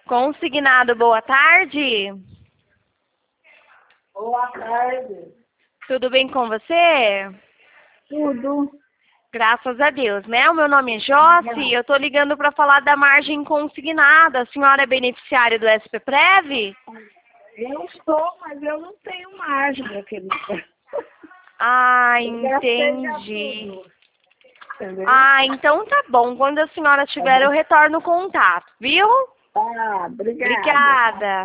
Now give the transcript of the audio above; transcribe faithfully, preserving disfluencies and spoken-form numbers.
Consignado, boa tarde. Boa tarde. Tudo bem com você? Tudo. Graças a Deus, né? O meu nome é Josi, eu tô ligando para falar da margem consignada. A senhora é beneficiária do S P Prev? Eu estou, mas eu não tenho margem, meu querido. Ah, Eu gastei já entendi. tudo, entendeu? Ah, então tá bom. Quando a senhora tiver, eu retorno o contato, viu? Ah, obrigada. Obrigada.